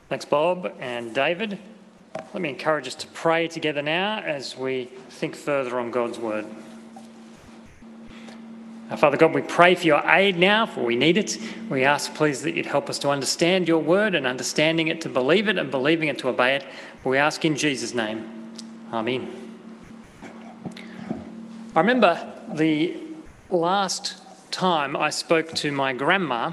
Thanks, Bob and David. Let me encourage us to pray together now as we think further on God's word. Father God, we pray for your aid now, for we need it. We ask, please, that you'd help us to understand your word and understanding it to believe it and believing it to obey it. We ask in Jesus' name. Amen. I remember the last time I spoke to my grandma.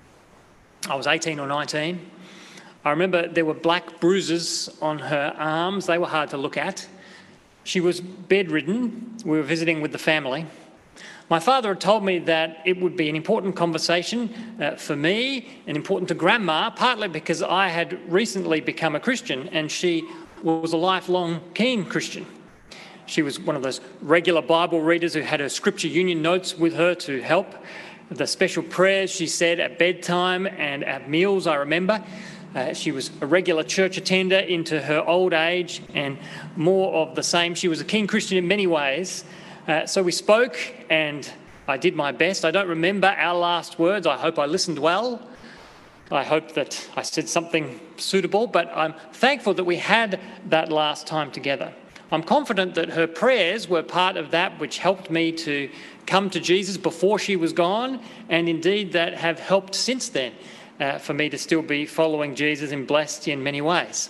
I was 18 or 19. I remember there were black bruises on her arms. They were hard to look at. She was bedridden. We were visiting with the family. My father had told me that it would be an important conversation for me and important to Grandma, partly because I had recently become a Christian and she was a lifelong keen Christian. She was one of those regular Bible readers who had her Scripture Union notes with her to help. The special prayers she said at bedtime and at meals, I remember. She was a regular church attender into her old age and more of the same. She was a keen Christian in many ways. So we spoke and I did my best. I don't remember our last words. I hope I listened well. I hope that I said something suitable, but I'm thankful that we had that last time together. I'm confident that her prayers were part of that which helped me to come to Jesus before she was gone, and indeed that have helped since then for me to still be following Jesus and blessed in many ways.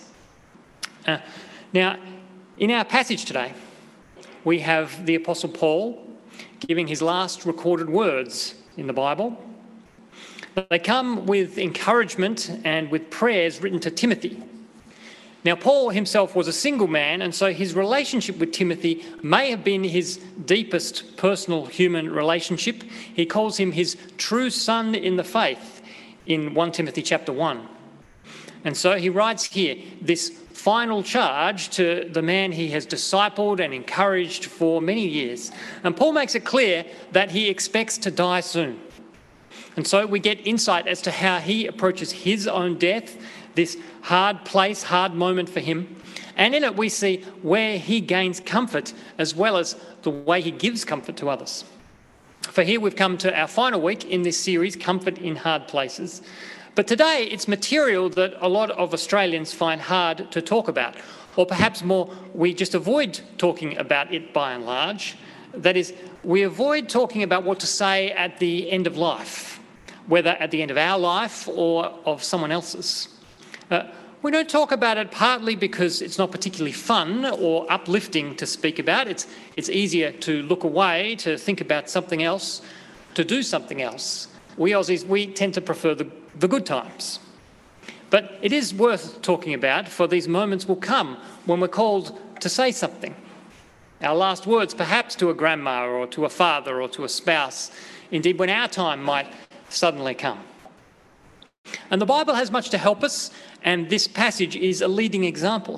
Now, in our passage today, we have the Apostle Paul giving his last recorded words in the Bible. They come with encouragement and with prayers written to Timothy. Now, Paul himself was a single man, and so his relationship with Timothy may have been his deepest personal human relationship. He calls him his true son in the faith in 1 Timothy chapter 1. And so he writes here this final charge to the man he has discipled and encouraged for many years. And Paul makes it clear that he expects to die soon. And so we get insight as to how he approaches his own death, this hard place, hard moment for him. And in it we see where he gains comfort as well as the way he gives comfort to others. For here we've come to our final week in this series, Comfort in Hard Places. But today it's material that a lot of Australians find hard to talk about, or perhaps more, we just avoid talking about it by and large. That is, we avoid talking about what to say at the end of life, whether at the end of our life or of someone else's. We don't talk about it partly because it's not particularly fun or uplifting to speak about. It's easier to look away, to think about something else, to do something else. We Aussies, we tend to prefer the good times. But it is worth talking about, for these moments will come when we're called to say something. Our last words, perhaps to a grandma or to a father or to a spouse, indeed when our time might suddenly come. And the Bible has much to help us, and this passage is a leading example.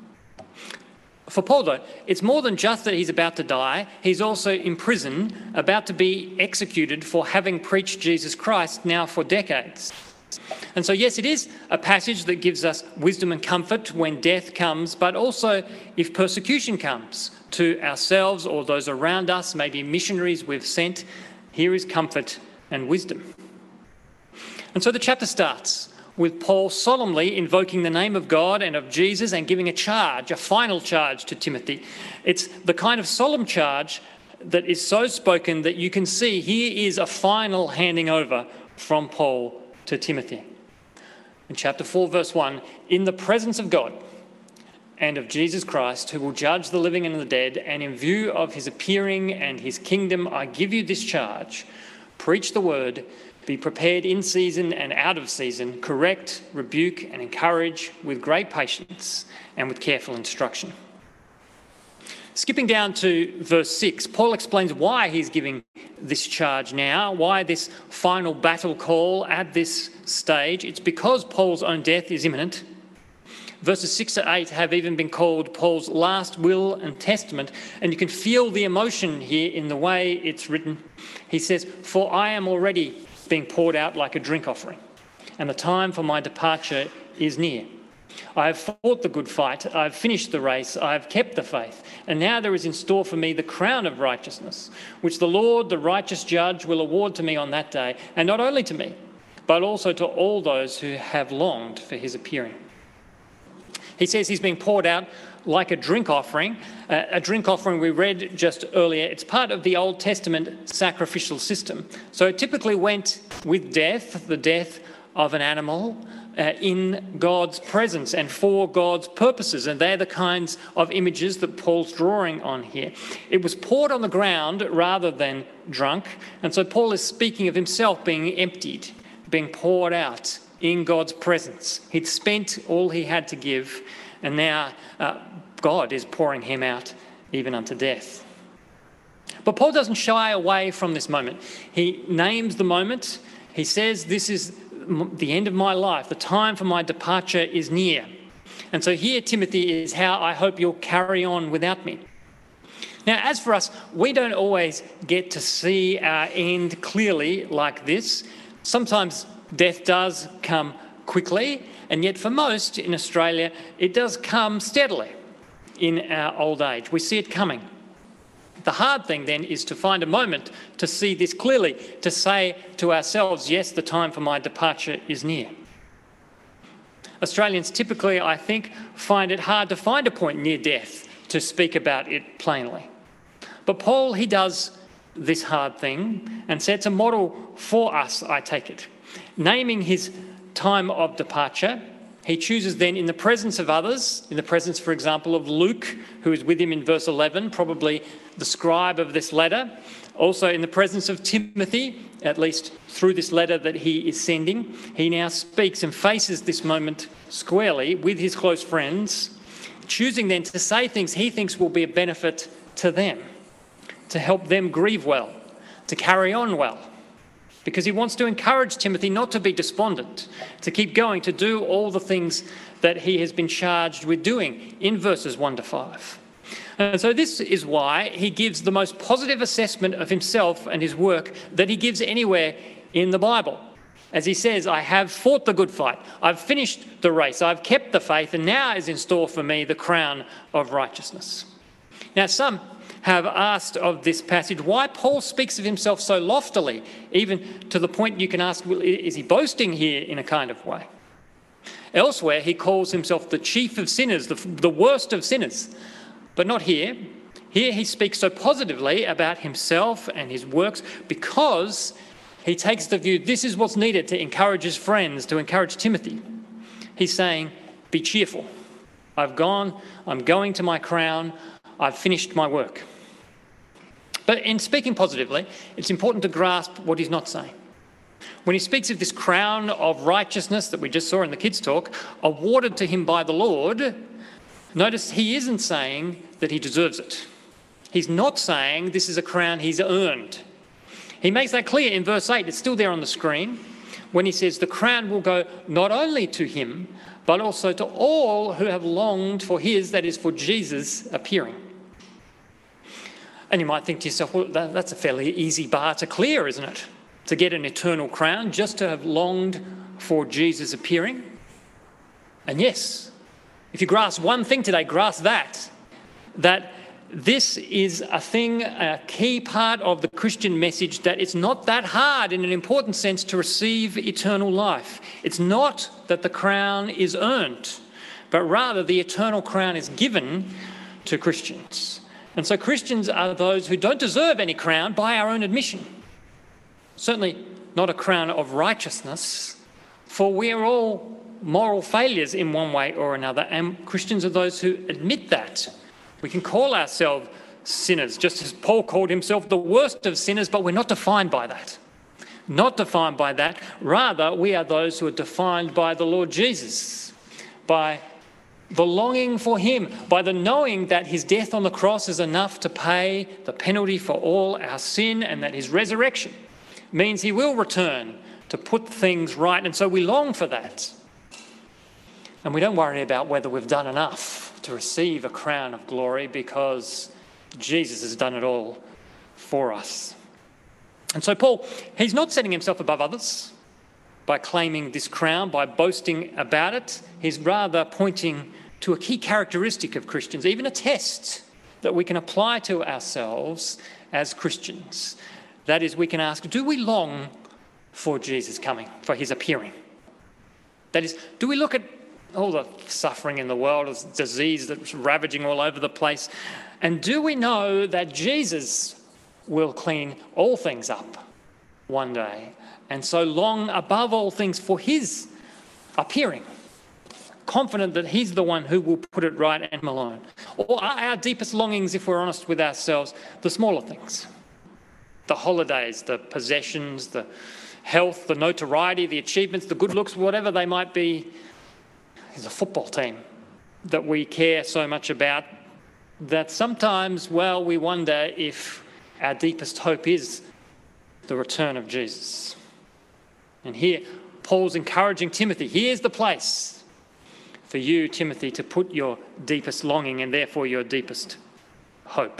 For Paul, though, it's more than just that he's about to die. He's also in prison, about to be executed for having preached Jesus Christ now for decades. And so, yes, it is a passage that gives us wisdom and comfort when death comes, but also if persecution comes to ourselves or those around us, maybe missionaries we've sent, here is comfort and wisdom. And so the chapter starts with Paul solemnly invoking the name of God and of Jesus and giving a charge, a final charge to Timothy. It's the kind of solemn charge that is so spoken that you can see here is a final handing over from Paul to Timothy. In chapter 4, verse 1, in the presence of God and of Jesus Christ, who will judge the living and the dead, and in view of his appearing and his kingdom, I give you this charge: preach the word, be prepared in season and out of season, correct, rebuke and encourage with great patience and with careful instruction. Skipping down to verse 6, Paul explains why he's giving this charge now, why this final battle call at this stage. It's because Paul's own death is imminent. Verses 6 to 8 have even been called Paul's last will and testament, and you can feel the emotion here in the way it's written. He says, "For I am already being poured out like a drink offering, and the time for my departure is near. I have fought the good fight, I have finished the race, I have kept the faith, and now there is in store for me the crown of righteousness, which the Lord, the righteous judge, will award to me on that day, and not only to me, but also to all those who have longed for his appearing." He says he's being poured out like a drink offering. A drink offering we read just earlier. It's part of the Old Testament sacrificial system. So it typically went with death, the death of an animal, in God's presence and for God's purposes. And they're the kinds of images that Paul's drawing on here. It was poured on the ground rather than drunk. And so Paul is speaking of himself being emptied, being poured out in God's presence. He'd spent all he had to give, and now God is pouring him out even unto death. But Paul doesn't shy away from this moment. He names the moment. He says, this is the end of my life. The time for my departure is near. And so here, Timothy, is how I hope you'll carry on without me. Now, as for us, we don't always get to see our end clearly like this. Sometimes death does come quickly, and yet for most in Australia, it does come steadily in our old age. We see it coming. The hard thing then is to find a moment to see this clearly, to say to ourselves, yes, the time for my departure is near. Australians typically, I think, find it hard to find a point near death to speak about it plainly. But Paul, he does this hard thing and sets a model for us, I take it. Naming his time of departure, he chooses then in the presence of others, in the presence, for example, of Luke, who is with him in verse 11, probably the scribe of this letter. Also in the presence of Timothy, at least through this letter that he is sending, he now speaks and faces this moment squarely with his close friends, choosing then to say things he thinks will be a benefit to them, to help them grieve well, to carry on well. Because he wants to encourage Timothy not to be despondent, to keep going, to do all the things that he has been charged with doing in verses 1 to 5. And so this is why he gives the most positive assessment of himself and his work that he gives anywhere in the Bible. As he says, I have fought the good fight, I've finished the race, I've kept the faith, and now is in store for me the crown of righteousness. Now some have asked of this passage why Paul speaks of himself so loftily, even to the point you can ask, well, is he boasting here in a kind of way? Elsewhere, he calls himself the chief of sinners, the worst of sinners, but not here. Here he speaks so positively about himself and his works because he takes the view this is what's needed to encourage his friends, to encourage Timothy. He's saying, be cheerful. I'm going to my crown, I've finished my work. But in speaking positively, it's important to grasp what he's not saying. When he speaks of this crown of righteousness that we just saw in the kids' talk, awarded to him by the Lord, notice he isn't saying that he deserves it. He's not saying this is a crown he's earned. He makes that clear in verse 8, it's still there on the screen, when he says the crown will go not only to him, but also to all who have longed for his, that is for Jesus, appearing. And you might think to yourself, well, that's a fairly easy bar to clear, isn't it? To get an eternal crown, just to have longed for Jesus appearing. And yes, if you grasp one thing today, grasp that this is a key part of the Christian message, that it's not that hard in an important sense to receive eternal life. It's not that the crown is earned, but rather the eternal crown is given to Christians. And so Christians are those who don't deserve any crown by our own admission. Certainly not a crown of righteousness, for we are all moral failures in one way or another, and Christians are those who admit that. We can call ourselves sinners, just as Paul called himself the worst of sinners, but we're not defined by that. Not defined by that. Rather, we are those who are defined by the Lord Jesus, by the longing for him, by the knowing that his death on the cross is enough to pay the penalty for all our sin, and that his resurrection means he will return to put things right. And so we long for that. And we don't worry about whether we've done enough to receive a crown of glory, because Jesus has done it all for us. And so Paul, he's not setting himself above others by claiming this crown, by boasting about it. He's rather pointing to a key characteristic of Christians, even a test that we can apply to ourselves as Christians. That is, we can ask, do we long for Jesus coming, for his appearing? That is, do we look at all the suffering in the world, this disease that's ravaging all over the place. And do we know that Jesus will clean all things up one day, and so long above all things for his appearing, confident that he's the one who will put it right and alone? Or are our deepest longings, if we're honest with ourselves, the smaller things? The holidays, the possessions, the health, the notoriety, the achievements, the good looks, whatever they might be. There's a football team that we care so much about that sometimes, well, we wonder if our deepest hope is the return of Jesus. And here, Paul's encouraging Timothy, here's the place for you, Timothy, to put your deepest longing and therefore your deepest hope.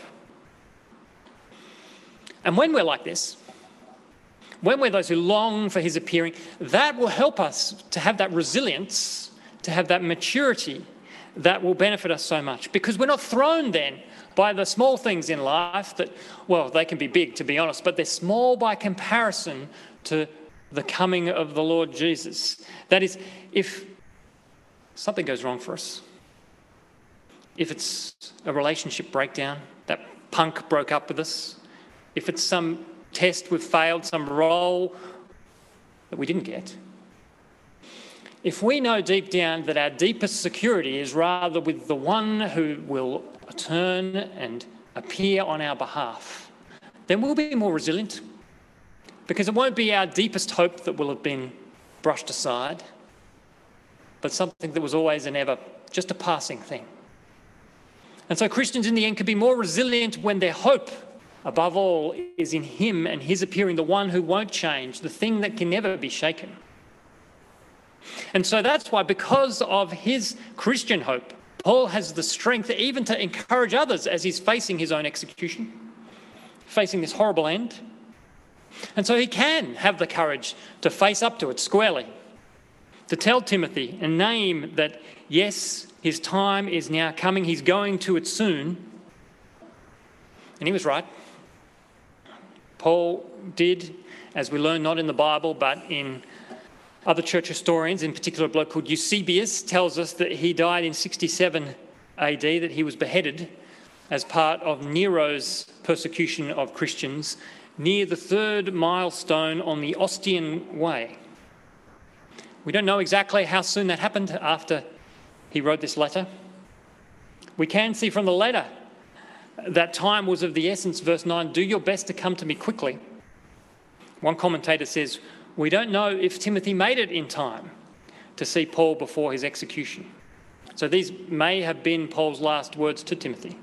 And when we're like this, when we're those who long for his appearing, that will help us to have that resilience, to have that maturity that will benefit us so much, because we're not thrown then by the small things in life that, well, they can be big, to be honest, but they're small by comparison to the coming of the Lord Jesus. That is, if something goes wrong for us, if it's a relationship breakdown, that punk broke up with us, if it's some test we've failed, some role that we didn't get, if we know deep down that our deepest security is rather with the one who will return and appear on our behalf, then we'll be more resilient, because it won't be our deepest hope that will have been brushed aside, but something that was always and ever just a passing thing. And so Christians in the end can be more resilient when their hope, above all, is in him and his appearing, the one who won't change, the thing that can never be shaken. And so that's why, because of his Christian hope, Paul has the strength even to encourage others as he's facing his own execution, facing this horrible end. And so he can have the courage to face up to it squarely, to tell Timothy and name that, yes, his time is now coming, he's going to it soon. And he was right. Paul did, as we learn not in the Bible, but in other church historians, in particular a bloke called Eusebius, tells us that he died in 67 AD, that he was beheaded as part of Nero's persecution of Christians near the third milestone on the Ostian Way. We don't know exactly how soon that happened after he wrote this letter. We can see from the letter that time was of the essence. Verse 9, do your best to come to me quickly. One commentator says, we don't know if Timothy made it in time to see Paul before his execution. So these may have been Paul's last words to Timothy.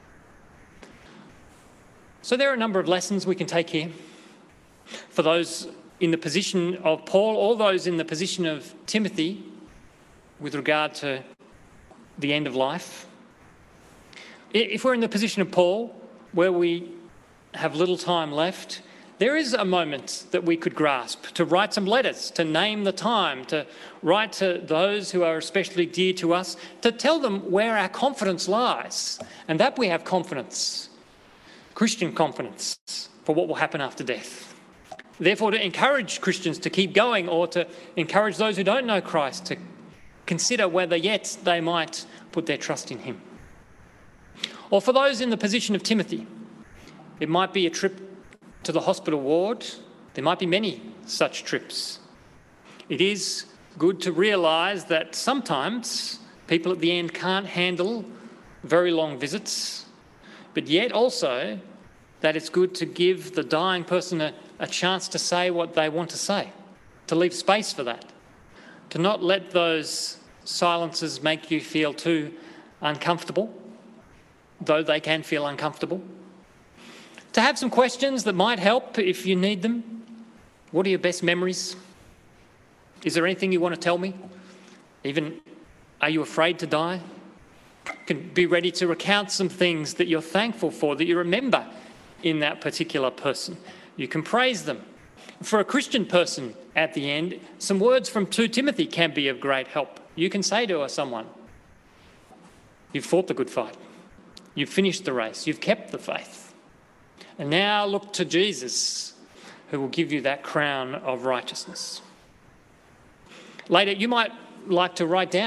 So there are a number of lessons we can take here for those in the position of Paul, all those in the position of Timothy with regard to the end of life. If we're in the position of Paul, where we have little time left, there is a moment that we could grasp to write some letters, to name the time, to write to those who are especially dear to us, to tell them where our confidence lies, and that we have confidence, Christian confidence, for what will happen after death. Therefore, to encourage Christians to keep going, or to encourage those who don't know Christ to consider whether yet they might put their trust in him. Or for those in the position of Timothy, it might be a trip to the hospital ward. There might be many such trips. It is good to realise that sometimes people at the end can't handle very long visits, but yet also that it's good to give the dying person a chance to say what they want to say, to leave space for that, to not let those silences make you feel too uncomfortable, though they can feel uncomfortable. To have some questions that might help if you need them. What are your best memories? Is there anything you want to tell me? Even, are you afraid to die? You can be ready to recount some things that you're thankful for, that you remember in that particular person. You can praise them. For a Christian person at the end, some words from 2 Timothy can be of great help. You can say to someone, you've fought the good fight. You've finished the race. You've kept the faith. And now look to Jesus, who will give you that crown of righteousness. Later, you might like to write down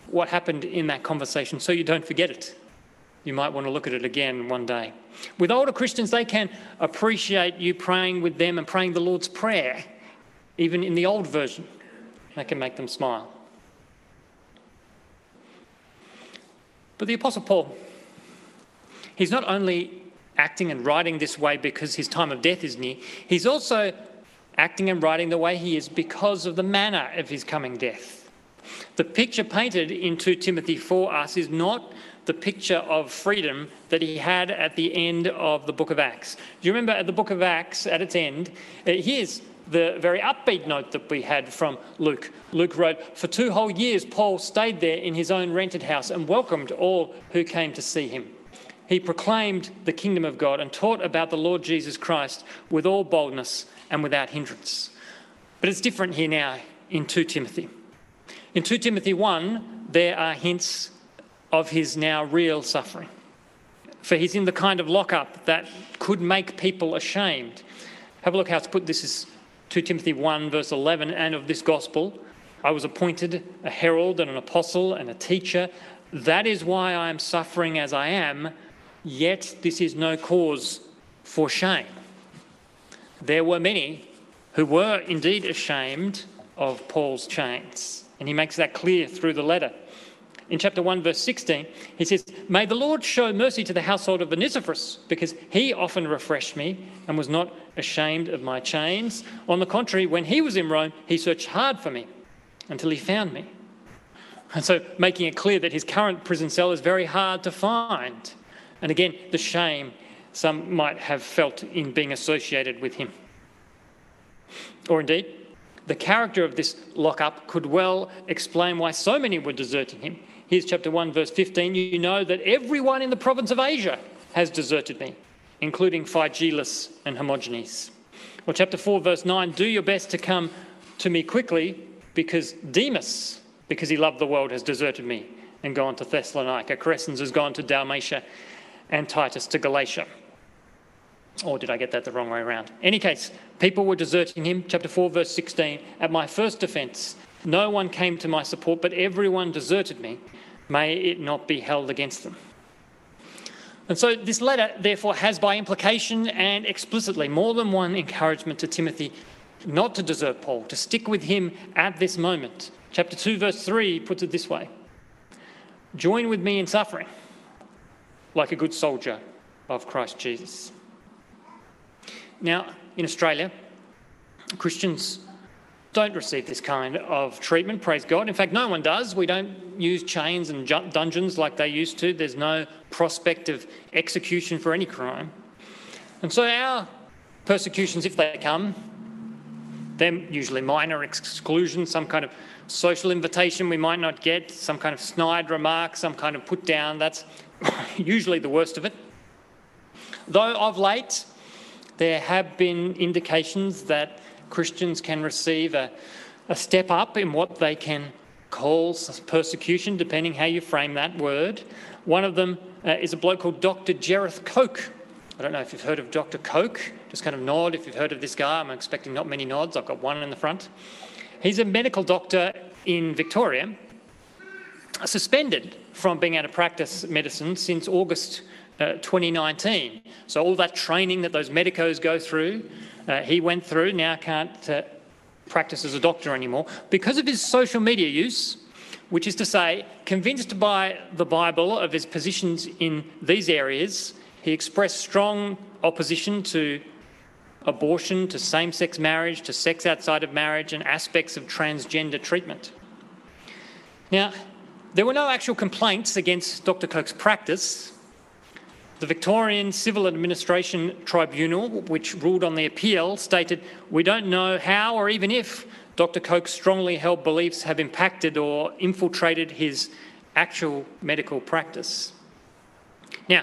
what happened in that conversation so you don't forget it. You might want to look at it again one day. With older Christians, they can appreciate you praying with them and praying the Lord's Prayer, even in the old version. That can make them smile. But the Apostle Paul, he's not only acting and writing this way because his time of death is near, he's also acting and writing the way he is because of the manner of his coming death. The picture painted in 2 Timothy for us is not the picture of freedom that he had at the end of the book of Acts. Do you remember at the book of Acts, at its end, here's the very upbeat note that we had from Luke. Luke wrote, "For 2 whole years Paul stayed there in his own rented house and welcomed all who came to see him. He proclaimed the kingdom of God and taught about the Lord Jesus Christ with all boldness and without hindrance." But it's different here now in 2 Timothy. In 2 Timothy 1, there are hints of his now real suffering. For he's in the kind of lockup that could make people ashamed. Have a look how it's put. This is 2 Timothy 1 verse 11, "And of this gospel I was appointed a herald and an apostle and a teacher. That is why I am suffering as I am, yet this is no cause for shame." There were many who were indeed ashamed of Paul's chains, and he makes that clear through the letter. In chapter 1, verse 16, he says, "May the Lord show mercy to the household of Onesiphorus, because he often refreshed me and was not ashamed of my chains. On the contrary, when he was in Rome, he searched hard for me until he found me." And so making it clear that his current prison cell is very hard to find. And again, the shame some might have felt in being associated with him. Or indeed, the character of this lockup could well explain why so many were deserting him. Here's chapter 1, verse 15. "You know that everyone in the province of Asia has deserted me, including Phygelus and Hermogenes." Or chapter 4, verse 9. "Do your best to come to me quickly, because Demas, because he loved the world, has deserted me and gone to Thessalonica. Crescens has gone to Dalmatia and Titus to Galatia." Or did I get that the wrong way around? In any case, people were deserting him. Chapter 4, verse 16. "At my first defence, no one came to my support, but everyone deserted me. May it not be held against them." And so this letter, therefore, has by implication and explicitly more than one encouragement to Timothy not to desert Paul, to stick with him at this moment. Chapter 2, verse 3 puts it this way: "Join with me in suffering, like a good soldier of Christ Jesus." Now, in Australia, Christians don't receive this kind of treatment, praise God. In fact, no one does. We don't use chains and dungeons like they used to. There's no prospect of execution for any crime. And so our persecutions, if they come, they're usually minor exclusion, some kind of social invitation we might not get, some kind of snide remark, some kind of put down. That's usually the worst of it. Though of late, there have been indications that Christians can receive a step up in what they can call persecution, depending how you frame that word. One of them is a bloke called Dr. Jereth Koch. I don't know if you've heard of Dr. Koch. Just kind of nod if you've heard of this guy. I'm expecting not many nods. I've got one in the front. He's a medical doctor in Victoria, suspended from being able to practice medicine since August 2019. So all that training that those medicos go through, he went through, now can't practice as a doctor anymore because of his social media use, which is to say, convinced by the Bible of his positions in these areas, he expressed strong opposition to abortion, to same-sex marriage, to sex outside of marriage, and aspects of transgender treatment. Now, there were no actual complaints against Dr. Koch's practice. The Victorian Civil Administration Tribunal, which ruled on the appeal, stated, "We don't know how or even if Dr. Koch's strongly held beliefs have impacted or infiltrated his actual medical practice." Now,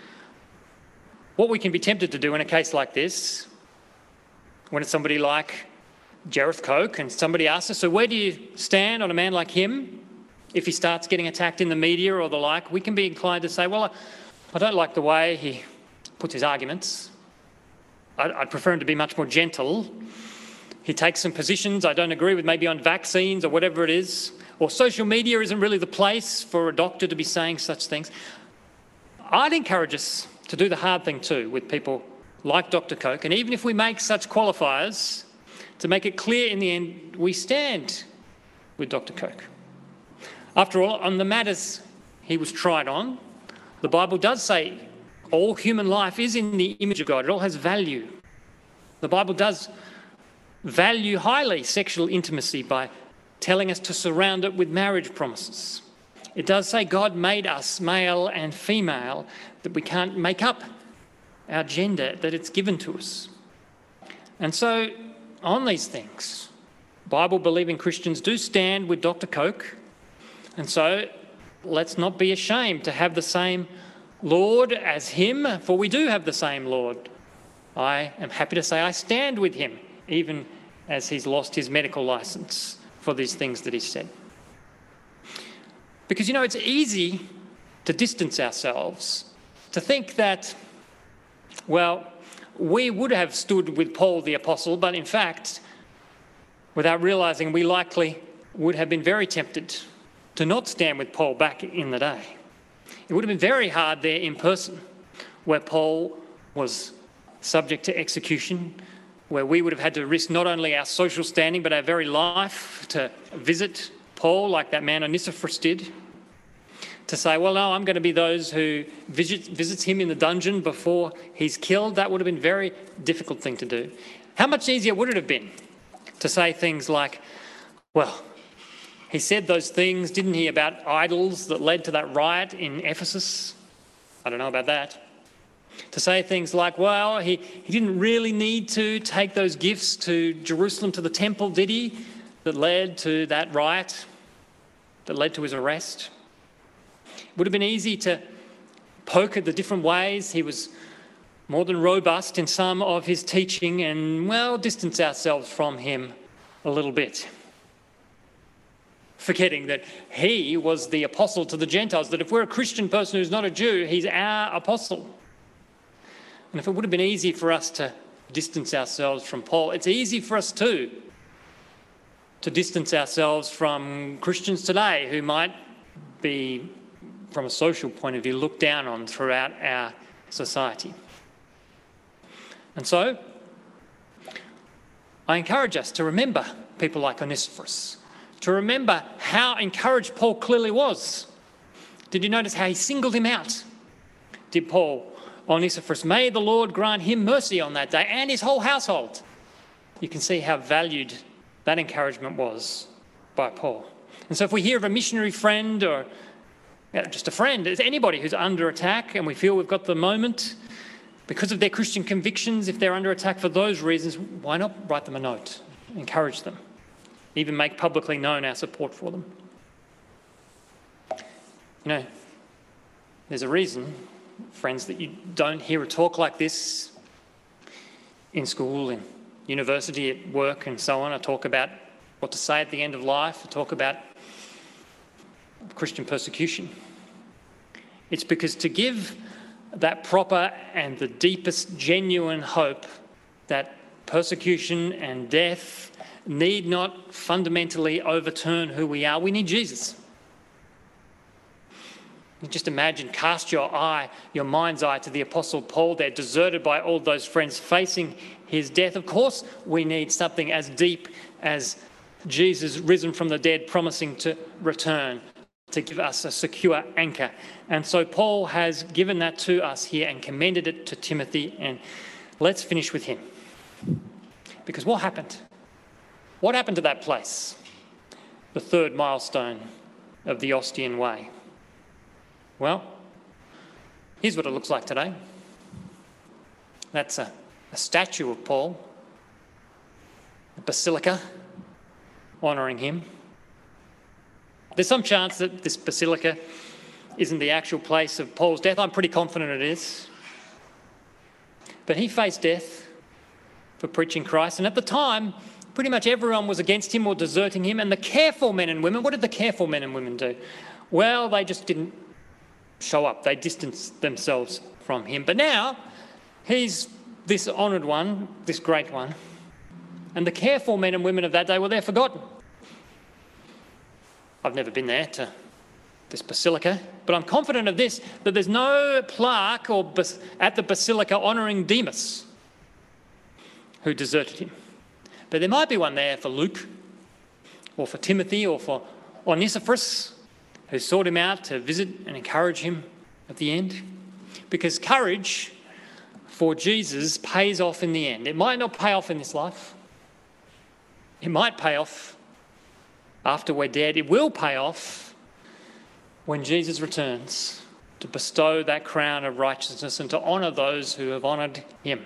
what we can be tempted to do in a case like this, when it's somebody like Jereth Koch and somebody asks us, "So where do you stand on a man like him if he starts getting attacked in the media or the like?" we can be inclined to say, "Well, I don't like the way he puts his arguments. I'd prefer him to be much more gentle. He takes some positions I don't agree with, maybe on vaccines or whatever it is. or social media isn't really the place for a doctor to be saying such things. I'd encourage us to do the hard thing too with people like Dr. Koch, and even if we make such qualifiers, to make it clear in the end we stand with Dr. Koch. After all, on the matters he was tried on, the Bible does say all human life is in the image of God. It all has value. The Bible does value highly sexual intimacy by telling us to surround it with marriage promises. It does say God made us male and female, that we can't make up our gender, that it's given to us. And so on these things, Bible-believing Christians do stand with Dr. Koch. And so let's not be ashamed to have the same Lord as him, for we do have the same Lord. I am happy to say I stand with him, even as he's lost his medical licence for these things that he said. Because, it's easy to distance ourselves, to think that, we would have stood with Paul the Apostle, but in fact, without realising, we likely would have been very tempted to not stand with Paul back in the day. It would have been very hard there in person, where Paul was subject to execution, where we would have had to risk not only our social standing but our very life to visit Paul like that man Onesiphorus did, to say, well, no, I'm going to be those who visits him in the dungeon before he's killed. That would have been a very difficult thing to do. How much easier would it have been to say things like, well, he said those things, didn't he, about idols that led to that riot in Ephesus? I don't know about that. To say things like, well, he didn't really need to take those gifts to Jerusalem, to the temple, did he? That led to that riot, that led to his arrest. It would have been easy to poke at the different ways he was more than robust in some of his teaching and, distance ourselves from him a little bit. Forgetting that he was the apostle to the Gentiles, that if we're a Christian person who's not a Jew, he's our apostle. And if it would have been easy for us to distance ourselves from Paul, it's easy for us too to distance ourselves from Christians today who might be, from a social point of view, looked down on throughout our society. And so, I encourage us to remember people like Onesiphorus, to remember how encouraged Paul clearly was. Did you notice how he singled him out? Did Paul, Onesiphorus, may the Lord grant him mercy on that day and his whole household. You can see how valued that encouragement was by Paul. And so if we hear of a missionary friend or just a friend, it's anybody who's under attack and we feel we've got the moment because of their Christian convictions, if they're under attack for those reasons, why not write them a note, encourage them, even make publicly known our support for them? There's a reason, friends, that you don't hear a talk like this in school, in university, at work and so on. I talk about what to say at the end of life. I talk about Christian persecution. It's because to give that proper and the deepest genuine hope that persecution and death need not fundamentally overturn who we are, we need Jesus. Just imagine, cast your mind's eye to the Apostle Paul there, deserted by all those friends, facing his death. Of course, we need something as deep as Jesus risen from the dead, promising to return, to give us a secure anchor. And so Paul has given that to us here and commended it to Timothy. And let's finish with him. Because what happened? What happened to that place? The third milestone of the Ostian Way. Well, here's what it looks like today. That's a statue of Paul, a basilica honouring him. There's some chance that this basilica isn't the actual place of Paul's death. I'm pretty confident it is. But he faced death for preaching Christ, and at the time, pretty much everyone was against him or deserting him. And the careful men and women, what did the careful men and women do? Well, they just didn't show up. They distanced themselves from him. But now, he's this honoured one, this great one. And the careful men and women of that day, well, they're forgotten. I've never been there to this basilica, but I'm confident of this, that there's no plaque at the basilica honouring Demas, who deserted him. But there might be one there for Luke, or for Timothy, or for Onesiphorus, who sought him out to visit and encourage him at the end. Because courage for Jesus pays off in the end. It might not pay off in this life. It might pay off after we're dead. It will pay off when Jesus returns to bestow that crown of righteousness and to honour those who have honoured him.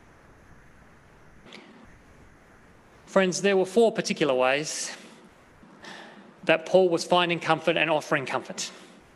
Friends, there were 4 particular ways that Paul was finding comfort and offering comfort.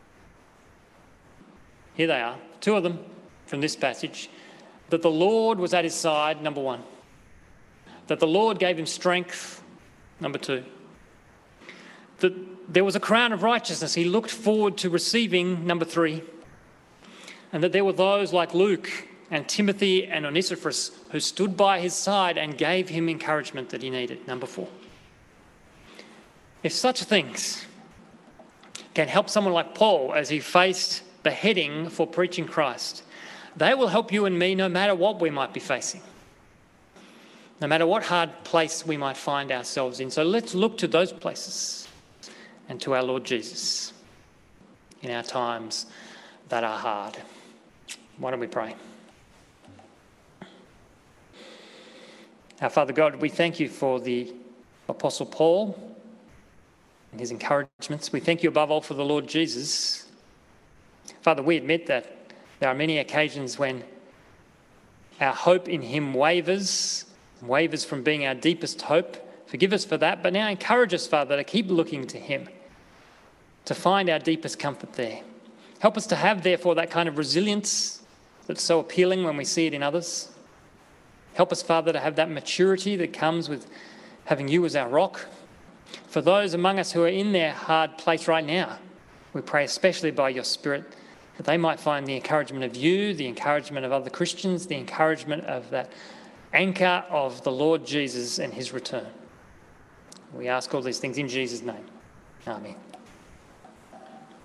Here they are, 2 of them from this passage. That the Lord was at his side, number 1. That the Lord gave him strength, number 2. That there was a crown of righteousness he looked forward to receiving, number 3. And that there were those like Luke and Timothy and Onesiphorus who stood by his side and gave him encouragement that he needed, number 4. If such things can help someone like Paul as he faced beheading for preaching Christ, they will help you and me no matter what we might be facing, no matter what hard place we might find ourselves in. So let's look to those places and to our Lord Jesus in our times that are hard. Why don't we pray? Our Father God, we thank you for the Apostle Paul and his encouragements. We thank you above all for the Lord Jesus. Father, we admit that there are many occasions when our hope in him wavers from being our deepest hope. Forgive us for that, but now encourage us, Father, to keep looking to him, to find our deepest comfort there. Help us to have, therefore, that kind of resilience that's so appealing when we see it in others. Help us, Father, to have that maturity that comes with having you as our rock. For those among us who are in their hard place right now, we pray especially by your Spirit that they might find the encouragement of you, the encouragement of other Christians, the encouragement of that anchor of the Lord Jesus and his return. We ask all these things in Jesus' name. Amen.